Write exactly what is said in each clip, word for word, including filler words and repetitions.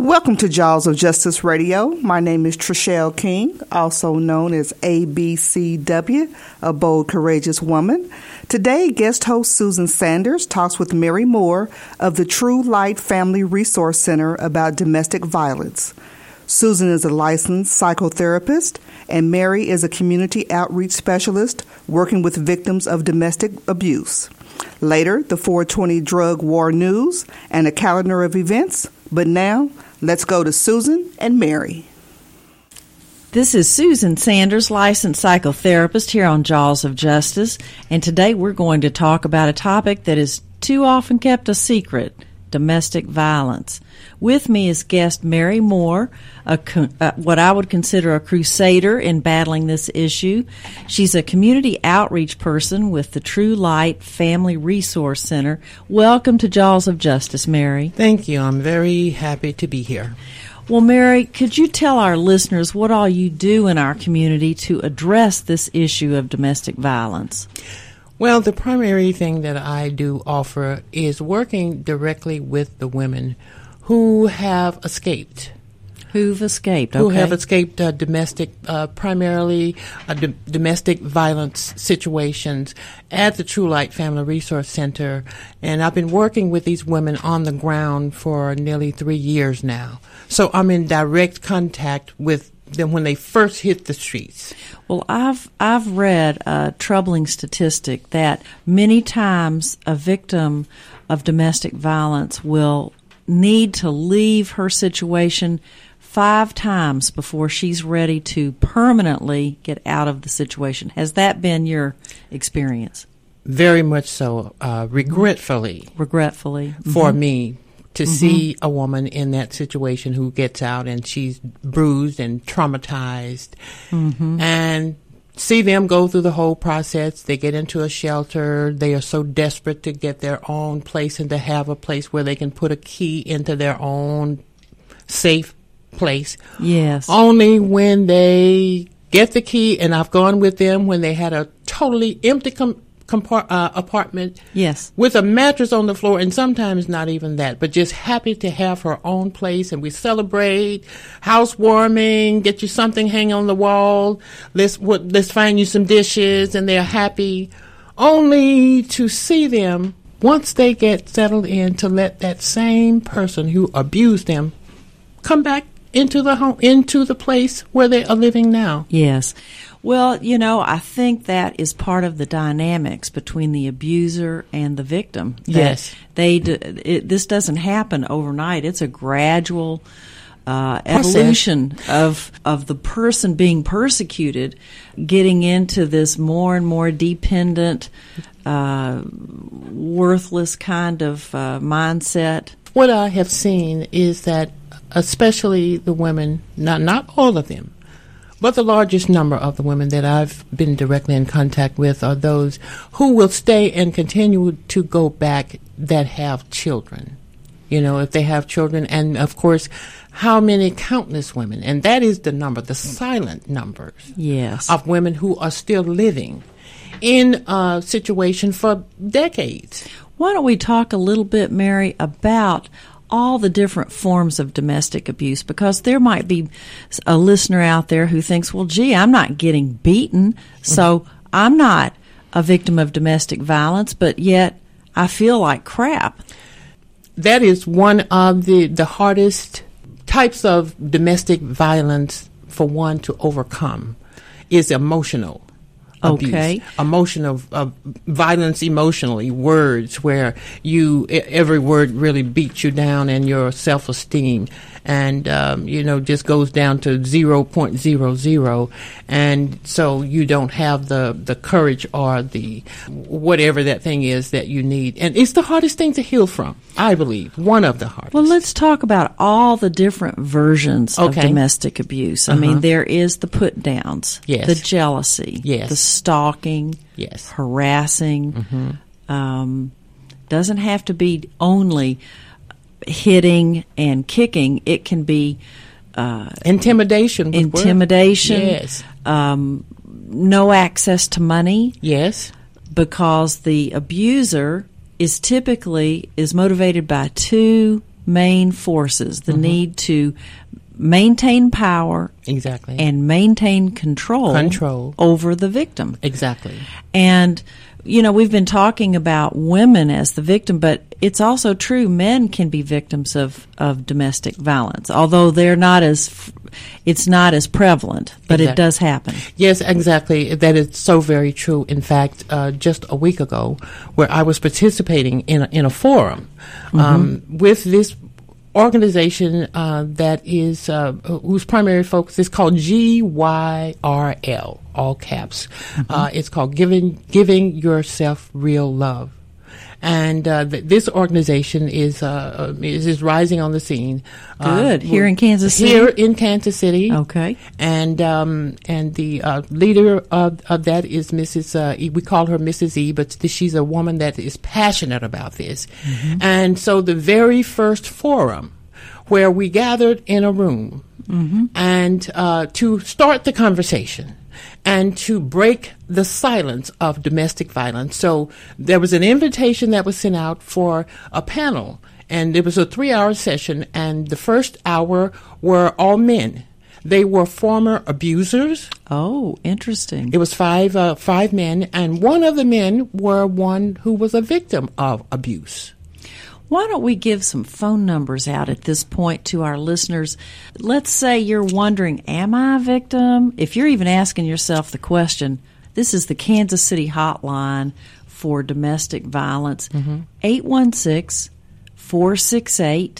Welcome to Jaws of Justice Radio. My name is Trishelle King, also known as A B C W, a bold, courageous woman. Today, guest host Susan Sanders talks with Mary Moore of the True Light Family Resource Center about domestic violence. Susan is a licensed psychotherapist, and Mary is a community outreach specialist working with victims of domestic abuse. Later, the four twenty Drug War News and a calendar of events. But now, let's go to Susan and Mary. This is Susan Sanders, licensed psychotherapist here on Jaws of Justice, and today we're going to talk about a topic that is too often kept a secret, domestic violence. With me is guest Mary Moore, a, uh, what I would consider a crusader in battling this issue. She's a community outreach person with the True Light Family Resource Center. Welcome to Jaws of Justice, Mary. Thank you. I'm very happy to be here. Well, Mary, could you tell our listeners what all you do in our community to address this issue of domestic violence? Well, the primary thing that I do offer is working directly with the women who have escaped. Who've escaped, okay. Who have escaped uh, domestic, uh, primarily uh, d- domestic violence situations at the True Light Family Resource Center. And I've been working with these women on the ground for nearly three years now. So I'm in direct contact with them when they first hit the streets. Well, I've I've read a troubling statistic that many times a victim of domestic violence will need to leave her situation five times before she's ready to permanently get out of the situation. Has that been your experience? Very much so. Uh, regretfully. Regretfully. For mm-hmm. me. To mm-hmm. see a woman in that situation who gets out and she's bruised and traumatized, mm-hmm. and see them go through the whole process. They get into a shelter. They are so desperate to get their own place and to have a place where they can put a key into their own safe place. Yes. Only when they get the key, and I've gone with them when they had a totally empty com- Compart- uh, apartment, yes, with a mattress on the floor, and sometimes not even that, but just happy to have her own place, and we celebrate housewarming, get you something hang on the wall, let's what, let's find you some dishes, and they're happy, only to see them once they get settled in to let that same person who abused them come back into the home, into the place where they are living now. Yes. Well, you know, I think that is part of the dynamics between the abuser and the victim. Yes. They do, it, this doesn't happen overnight. It's a gradual uh, evolution of of the person being persecuted, getting into this more and more dependent, uh, worthless kind of uh, mindset. What I have seen is that, especially the women, not not all of them, but the largest number of the women that I've been directly in contact with are those who will stay and continue to go back that have children. You know, if they have children, and of course, how many countless women, and that is the number, the silent numbers, yes, of women who are still living in a situation for decades. Why don't we talk a little bit, Mary, about all the different forms of domestic abuse, because there might be a listener out there who thinks, well, gee, I'm not getting beaten, so mm-hmm. I'm not a victim of domestic violence, but yet I feel like crap. That is one of the, the hardest types of domestic violence for one to overcome, is emotional abuse. Okay. Emotional uh, violence emotionally, words where you every word really beats you down and your self-esteem, and um, you know, just goes down to zero point zero zero, and so you don't have the the courage or the whatever that thing is that you need, and it's the hardest thing to heal from, I believe. One of the hardest. Well, let's talk about all the different versions okay. of domestic abuse. I uh-huh. mean, there is the put downs, yes. the jealousy, yes. the stalking, yes. harassing. Mm-hmm. Um, doesn't have to be only hitting and kicking. It can be uh, intimidation. Intimidation. Yes. Um, no access to money. Yes. Because the abuser is typically is motivated by two main forces, the Mm-hmm. need to maintain power Exactly. and maintain control, Control. over the victim. Exactly. And, you know, we've been talking about women as the victim, but it's also true men can be victims of, of domestic violence, although they're not as, it's not as prevalent, but Exactly. it does happen. Yes, exactly. That is so very true. In fact, uh, just a week ago, where I was participating in a, in a forum Mm-hmm. um, with this organization uh, that is uh, whose primary focus is called G Y R L, all caps. Mm-hmm. Uh, it's called Giving Giving Yourself Real Love. And uh, th- this organization is, uh, uh, is is rising on the scene. Good. Uh, Here in Kansas City? Here in Kansas City. Okay. And um, and the uh, leader of, of that is Missus Uh, E. We call her Missus E, but th- she's a woman that is passionate about this. Mm-hmm. And so the very first forum where we gathered in a room Mm-hmm. and uh, to start the conversation and to break the silence of domestic violence. So there was an invitation that was sent out for a panel, and it was a three-hour session, and the first hour were all men. They were former abusers. Oh, interesting. It was five uh, five men, and one of the men were one who was a victim of abuse. Why don't we give some phone numbers out at this point to our listeners? Let's say you're wondering, am I a victim? If you're even asking yourself the question, this is the Kansas City hotline for domestic violence, eight one six, four six eight,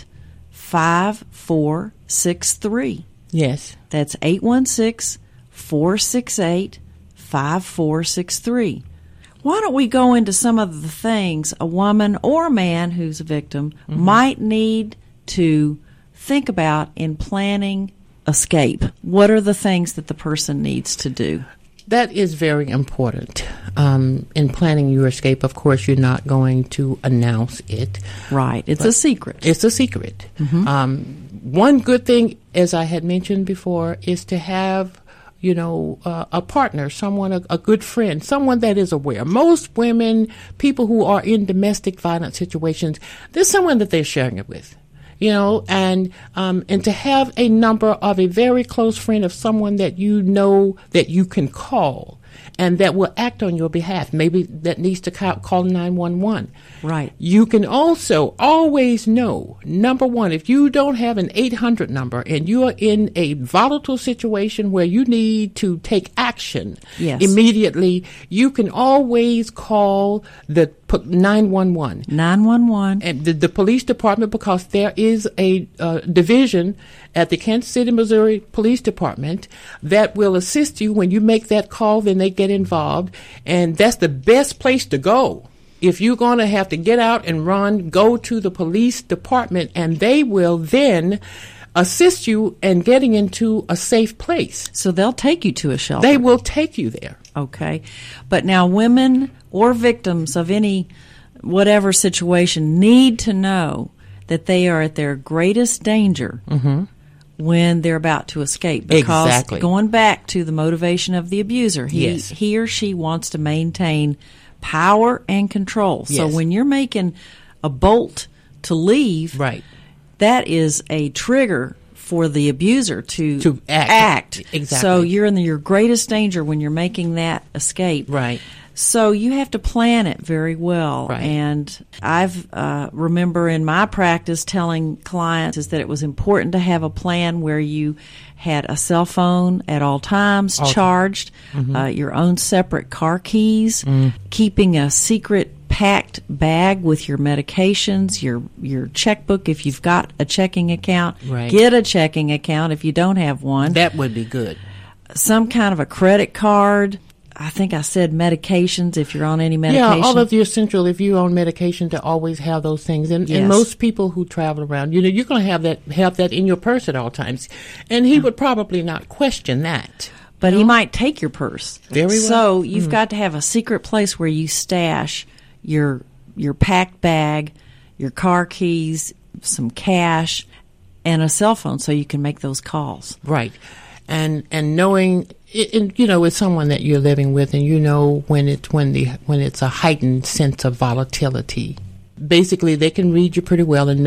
five four six three. Yes. That's eight one six, four six eight, five four six three. Why don't we go into some of the things a woman or a man who's a victim mm-hmm. might need to think about in planning escape? What are the things that the person needs to do? That is very important. Um, in planning your escape, of course, you're not going to announce it. Right. It's a secret. It's a secret. Mm-hmm. Um, one good thing, as I had mentioned before, is to have you know, uh, a partner, someone, a, a good friend, someone that is aware. Most women, people who are in domestic violence situations, there's someone that they're sharing it with, you know, and um, and to have a number of a very close friend of someone that you know that you can call and that will act on your behalf. Maybe that needs to call, call nine one one. Right. You can also always know, number one, if you don't have an eight hundred number and you are in a volatile situation where you need to take action yes. immediately, you can always call the nine one one. nine one one. And the, the police department, because there is a uh, division at the Kansas City, Missouri Police Department that will assist you when you make that call. Then they get involved, and that's the best place to go. If you're going to have to get out and run, go to the police department, and they will then assist you in getting into a safe place. So they'll take you to a shelter. They will take you there. Okay. But now women or victims of any whatever situation need to know that they are at their greatest danger Mm-hmm. when they're about to escape. Because exactly. going back to the motivation of the abuser, he, yes. he or she wants to maintain power and control. Yes. So when you're making a bolt to leave, right. that is a trigger for the abuser to, to act. act. Exactly. So you're in the, your greatest danger when you're making that escape. Right. So you have to plan it very well. Right. And I've uh, remember in my practice telling clients is that it was important to have a plan where you had a cell phone at all times all charged, mm-hmm. uh, your own separate car keys, mm. keeping a secret packed bag with your medications, your your checkbook if you've got a checking account. Right. Get a checking account if you don't have one. That would be good. Some kind of a credit card. I think I said medications if you're on any medication. Yeah, all of the essential, if you're on medication, to always have those things. And, yes. and most people who travel around, you know, you're going to have that have that in your purse at all times. And he would probably not question that. But no? he might take your purse. Very well. So you've mm. got to have a secret place where you stash your your packed bag, your car keys, some cash, and a cell phone so you can make those calls. Right. And and knowing, it, and, you know, with someone that you're living with, and you know when it's when the when it's a heightened sense of volatility. Basically, they can read you pretty well and know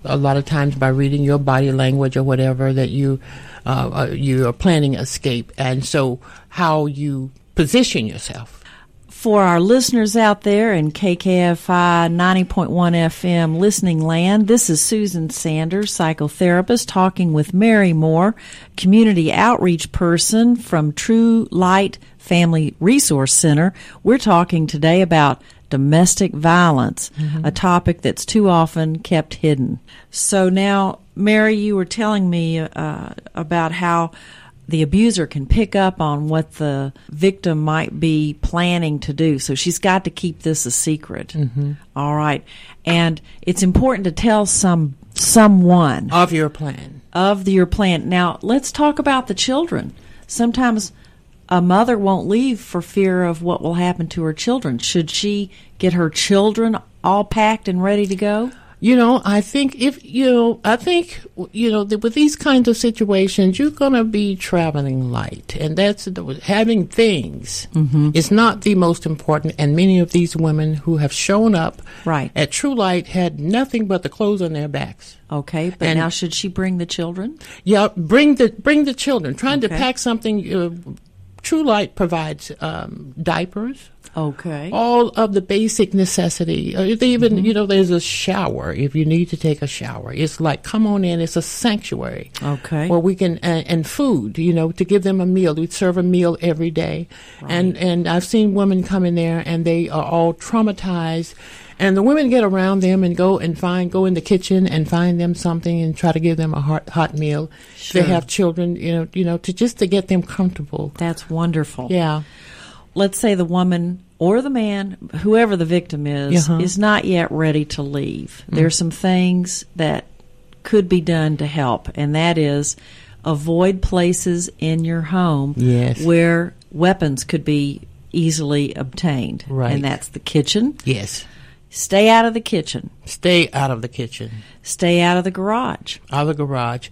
a lot of times by reading your body language or whatever that you uh, uh, you are planning escape, and so how you position yourself. For our listeners out there in K K F I ninety point one F M listening land, this is Susan Sanders, psychotherapist, talking with Mary Moore, community outreach person from True Light Family Resource Center. We're talking today about domestic violence, mm-hmm. a topic that's too often kept hidden. So now, Mary, you were telling me uh, about how the abuser can pick up on what the victim might be planning to do. So she's got to keep this a secret. Mm-hmm. All right. And it's important to tell some someone of your plan. Of your plan. Now, let's talk about the children. Sometimes a mother won't leave for fear of what will happen to her children. Should she get her children all packed and ready to go? You know, I think if, you know, I think, you know, that with these kinds of situations, you're going to be traveling light. And that's, having things mm-hmm. is not the most important. And many of these women who have shown up right. at True Light had nothing but the clothes on their backs. Okay, but and now should she bring the children? Yeah, bring the, bring the children. Trying okay. to pack something, uh, True Light provides um, diapers. Okay. All of the basic necessity. Uh, they even, mm-hmm. you know, there's a shower if you need to take a shower. It's like, come on in. It's a sanctuary. Okay. Where we can, uh, and food, you know, to give them a meal. We serve a meal every day. Right. And, and I've seen women come in there and they are all traumatized. And the women get around them and go and find, go in the kitchen and find them something and try to give them a hot, hot meal. Sure. They have children, you know, you know, to just to get them comfortable. That's wonderful. Yeah. Let's say the woman or the man, whoever the victim is, uh-huh. is not yet ready to leave. Mm. There's some things that could be done to help, and that is avoid places in your home yes. where weapons could be easily obtained. Right. And that's the kitchen. Yes. Stay out of the kitchen. Stay out of the kitchen. Stay out of the garage. Out of the garage.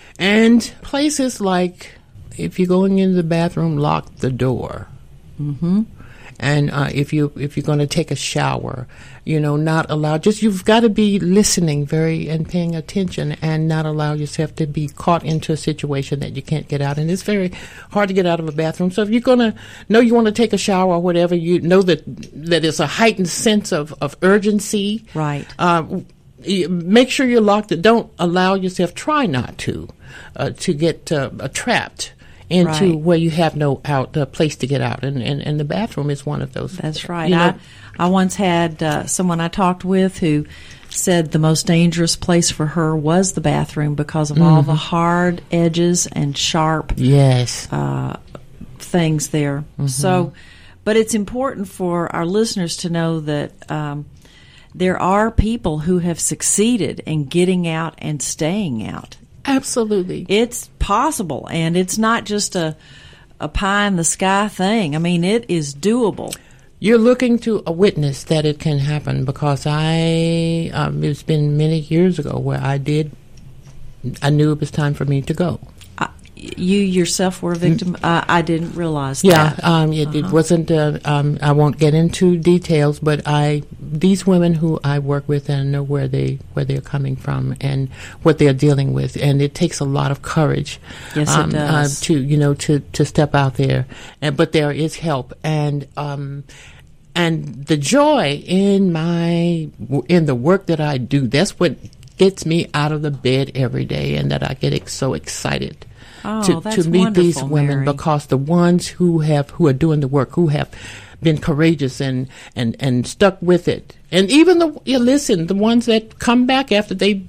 And places like, if you're going into the bathroom, lock the door. Mm-hmm. And uh, if you if you're going to take a shower, you know, not allow. Just you've got to be listening very and paying attention, and not allow yourself to be caught into a situation that you can't get out. And it's very hard to get out of a bathroom. So if you're going to know you want to take a shower or whatever, you know that that it's a heightened sense of of urgency. Right. Uh, make sure you're locked. Don't allow yourself. Try not to uh, to get uh, trapped into right. where you have no out uh, place to get out, and, and and the bathroom is one of those. That's right. You know, I I once had uh, someone I talked with who said the most dangerous place for her was the bathroom because of mm-hmm. all the hard edges and sharp yes uh, things there. Mm-hmm. So, but it's important for our listeners to know that um, there are people who have succeeded in getting out and staying out. Absolutely. It's possible, and it's not just a a pie-in-the-sky thing. I mean, it is doable. You're looking to a witness that it can happen, because I, um, it's been many years ago where I did, I knew it was time for me to go. I, you yourself were a victim? Mm. Uh, I didn't realize yeah, that. Yeah, um, it, uh-huh. it wasn't, uh, um, I won't get into details, but I, these women who I work with, and know where they, where they're coming from and what they're dealing with, and it takes a lot of courage. Yes, um, it does. Uh, to, you know, to, to step out there, and, but there is help, and, um, and the joy in my, in the work that I do, that's what gets me out of the bed every day, and that I get ex- so excited. Oh, to, that's to meet these women, Mary. Because the ones who have who are doing the work, who have been courageous and and, and stuck with it, and even the you listen, the ones that come back after they've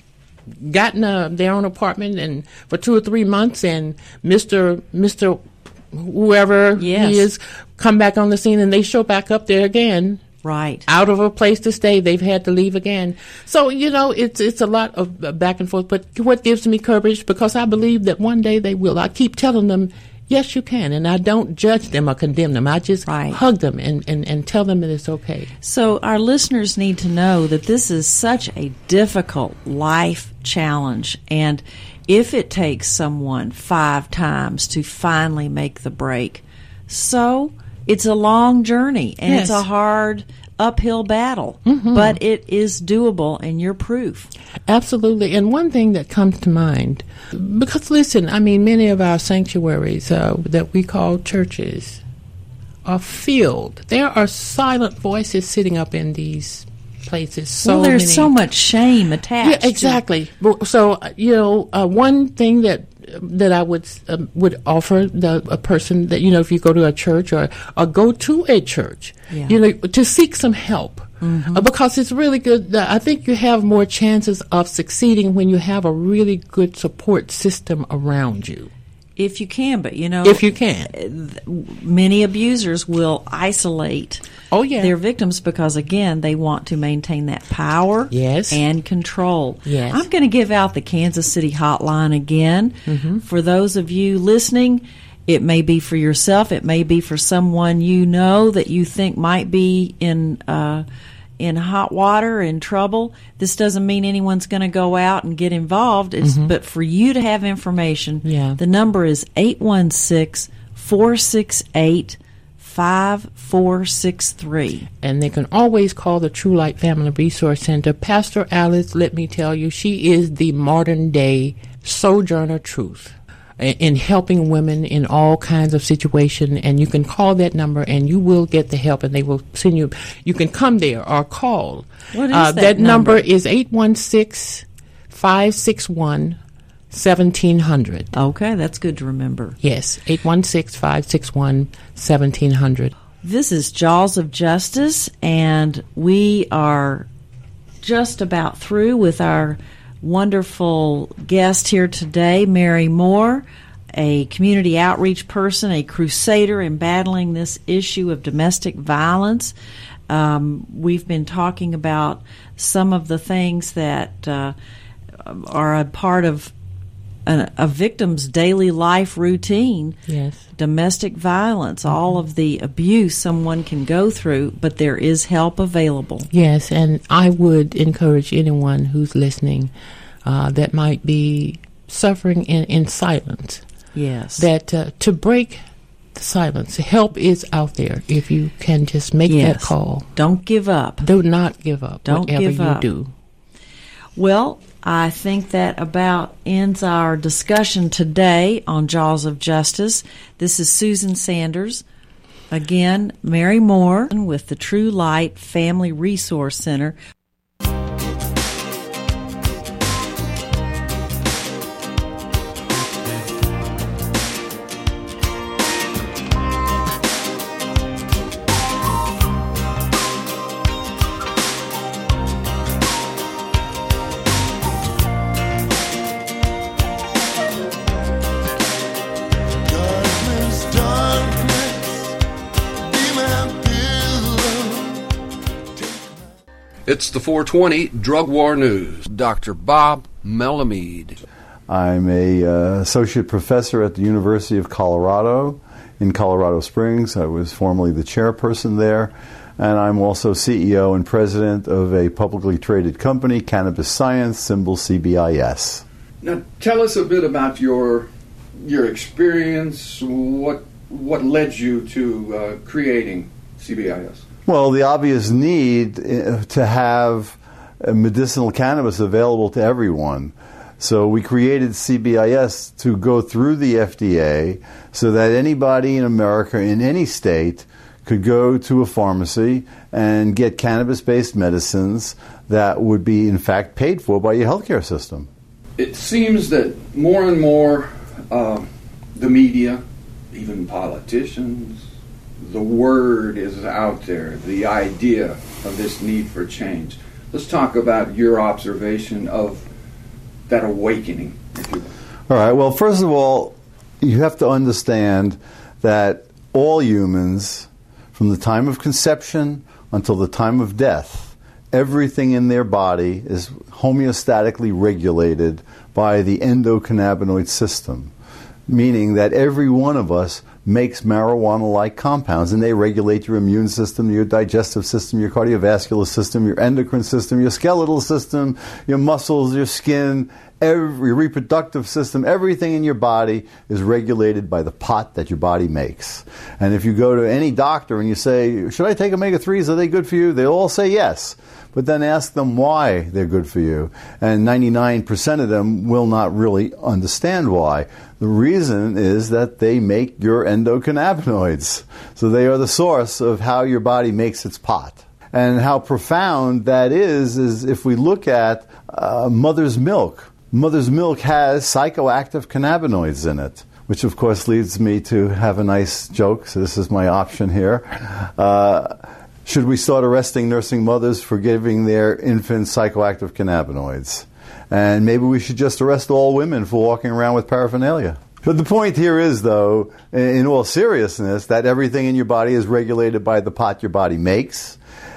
gotten a, their own apartment and for two or three months, and Mister Mister whoever yes. he is come back on the scene, and they show back up there again. Right. Out of a place to stay, they've had to leave again. So, you know, it's it's a lot of uh, back and forth. But what gives me courage, because I believe that one day they will. I keep telling them, yes, you can. And I don't judge them or condemn them. I just right. hug them and, and, and tell them that it's okay. So our listeners need to know that this is such a difficult life challenge. And if it takes someone five times to finally make the break, so it's a long journey, and yes. it's a hard uphill battle, Mm-hmm. but it is doable, and you're proof. Absolutely. And one thing that comes to mind, because listen, I mean, many of our sanctuaries uh, that we call churches are filled. There are silent voices sitting up in these places. So well, there's many. so much shame attached. Yeah, exactly. To- so, uh, you know, uh, one thing that that I would um, would offer the a person that, you know, if you go to a church or or go to a church, Yeah. you know, to seek some help. Mm-hmm. Uh, because it's really good. Uh, I think you have more chances of succeeding when you have a really good support system around you. If you can, but you know, If you can. many abusers will isolate Oh, yeah. their victims because, again, they want to maintain that power Yes. and control. Yes. I'm going to give out the Kansas City hotline again. Mm-hmm. For those of you listening, it may be for yourself. It may be for someone you know that you think might be in uh, in hot water, in trouble. This doesn't mean anyone's going to go out and get involved. It's, But for you to have information, Yeah. the number is eight one six, four six eight, five four six three. And they can always call the True Light Family Resource Center. Pastor Alice, let me tell you, she is the modern day Sojourner Truth in helping women in all kinds of situations. And you can call that number and you will get the help, and they will send you. You can come there or call. What is uh, that that number? number? is eight one six, five six one, seventeen hundred. Okay, that's good to remember. Yes, eight one six, five six one, seventeen hundred. This is Jaws of Justice, and we are just about through with our wonderful guest here today, Mary Moore, a community outreach person, a crusader in battling this issue of domestic violence. Um, we've been talking about some of the things that uh, are a part of a, a victim's daily life routine. Yes. Domestic violence, all of the abuse someone can go through, but there is help available. Yes, and I would encourage anyone who's listening uh, that might be suffering in, in silence, Yes. that uh, to break the silence. Help is out there if you can just make Yes. that call. Don't give up. Do not give up. Don't whatever give you up. do. Well, I think that about ends our discussion today on Jaws of Justice. This is Susan Sanders. Again, Mary Moore with the True Light Family Resource Center. It's the four twenty Drug War News. Doctor Bob Melamede. I'm a uh, associate professor at the University of Colorado in Colorado Springs. I was formerly the chairperson there, and I'm also C E O and president of a publicly traded company, Cannabis Science, symbol C B I S. Now, tell us a bit about your your experience. What what led you to uh, creating C B I S? Well, the obvious need uh, to have uh, medicinal cannabis available to everyone. So we created C B I S to go through the F D A so that anybody in America, in any state, could go to a pharmacy and get cannabis-based medicines that would be, in fact, paid for by your healthcare system. It seems that more and more uh, the media, even politicians, the word is out there, the idea of this need for change. Let's talk about your observation of that awakening, if you will. All right. Well, first of all, you have to understand that all humans, from the time of conception until the time of death, everything in their body is homeostatically regulated by the endocannabinoid system, meaning that every one of us makes marijuana-like compounds, and they regulate your immune system, your digestive system, your cardiovascular system, your endocrine system, your skeletal system, your muscles, your skin. every reproductive system, everything in your body is regulated by the pot that your body makes. And if you go to any doctor and you say, should I take omega threes? Are they good for you? They'll all say yes. But then ask them why they're good for you. And ninety-nine percent of them will not really understand why. The reason is that they make your endocannabinoids. So they are the source of how your body makes its pot. And how profound that is, is if we look at uh, mother's milk. Mother's milk has psychoactive cannabinoids in it, which of course leads me to have a nice joke. So this is my option here. Uh, should we start arresting nursing mothers for giving their infants psychoactive cannabinoids? And maybe we should just arrest all women for walking around with paraphernalia. But the point here is, though, in all seriousness, that everything in your body is regulated by the pot your body makes.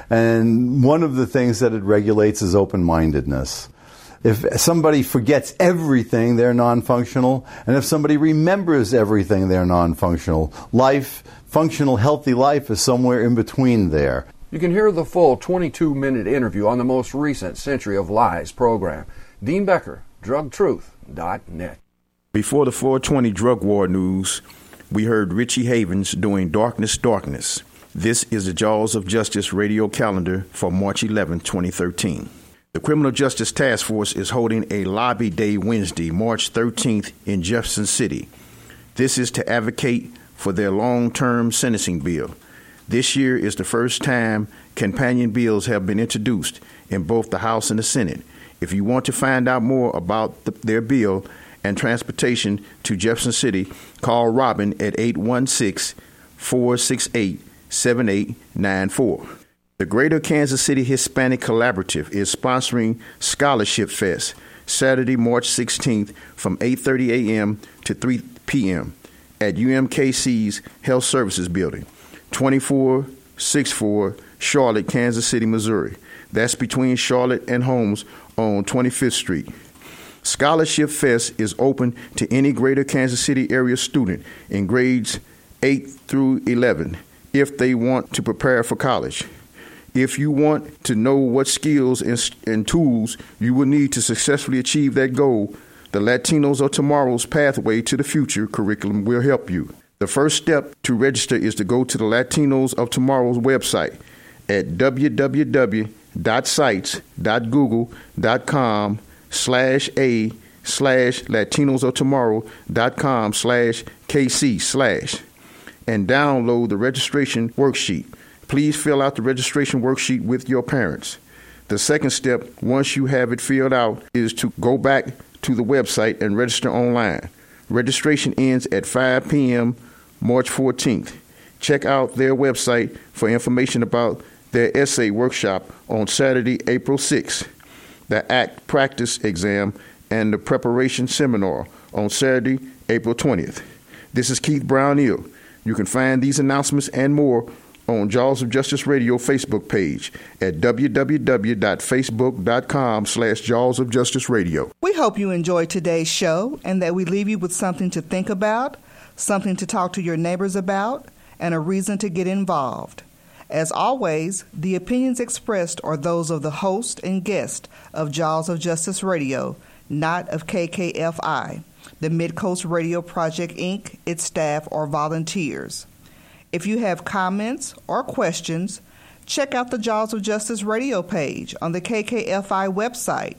And one of the things that it regulates is open-mindedness. If somebody forgets everything, they're non-functional. And if somebody remembers everything, they're non-functional. Life, functional, healthy life is somewhere in between there. You can hear the full twenty-two minute interview on the most recent Century of Lies program. Dean Becker, drug truth dot net. Before the four twenty drug war news, we heard Richie Havens doing Darkness, Darkness. This is the Jaws of Justice radio calendar for March eleventh, twenty thirteen. The Criminal Justice Task Force is holding a lobby day Wednesday, March thirteenth in Jefferson City. This is to advocate for their long-term sentencing bill. This year is the first time companion bills have been introduced in both the House and the Senate. If you want to find out more about the, their bill and transportation to Jefferson City, call Robin at eight one six, four six eight, seven eight nine four. The Greater Kansas City Hispanic Collaborative is sponsoring Scholarship Fest Saturday, March sixteenth from eight thirty a.m. to three p.m. at U M K C's Health Services Building, twenty-four sixty-four Charlotte, Kansas City, Missouri. That's between Charlotte and Holmes on twenty-fifth Street. Scholarship Fest is open to any Greater Kansas City area student in grades eight through eleven if they want to prepare for college. If you want to know what skills and, and tools you will need to successfully achieve that goal, the Latinos of Tomorrow's Pathway to the Future curriculum will help you. The first step to register is to go to the Latinos of Tomorrow's website at w w w dot sites dot google dot com slash a slash Latinos of Tomorrow dot com slash kc slash and download the registration worksheet. Please fill out the registration worksheet with your parents. The second step, once you have it filled out, is to go back to the website and register online. Registration ends at five p.m. March fourteenth. Check out their website for information about their essay workshop on Saturday, April sixth, the ACT practice exam, and the preparation seminar on Saturday, April twentieth. This is Keith Brown-Neal. You can find these announcements and more on Jaws of Justice Radio Facebook page at w w w dot facebook dot com slash Jaws of Justice Radio. We hope you enjoyed today's show and that we leave you with something to think about, something to talk to your neighbors about, and a reason to get involved. As always, the opinions expressed are those of the host and guest of Jaws of Justice Radio, not of K K F I, the Midcoast Radio Project, Incorporated, its staff, or volunteers. If you have comments or questions, check out the Jaws of Justice Radio page on the K K F I website,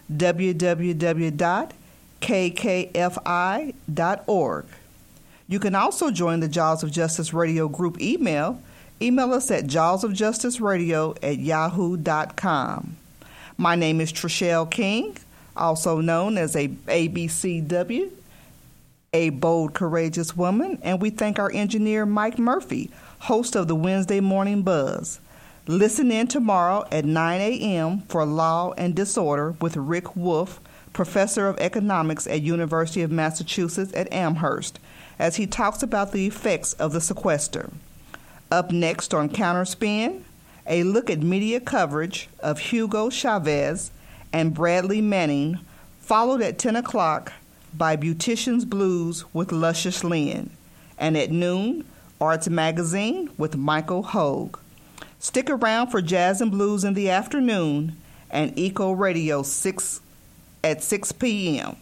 w w w dot k k f i dot org. You can also join the Jaws of Justice Radio group email. Email us at jawsofjusticeradio at yahoo dot com. My name is Trishelle King, also known as a A B C W, a bold, courageous woman, and we thank our engineer Mike Murphy, host of the Wednesday Morning Buzz. Listen in tomorrow at nine a.m. for Law and Disorder with Rick Wolf, professor of economics at University of Massachusetts at Amherst, as he talks about the effects of the sequester. Up next on Counterspin, a look at media coverage of Hugo Chavez and Bradley Manning, followed at ten o'clock by Beautician's Blues with Luscious Lynn, and at noon, Arts Magazine with Michael Hogue. Stick around for Jazz and Blues in the afternoon and Eco Radio six at six p.m.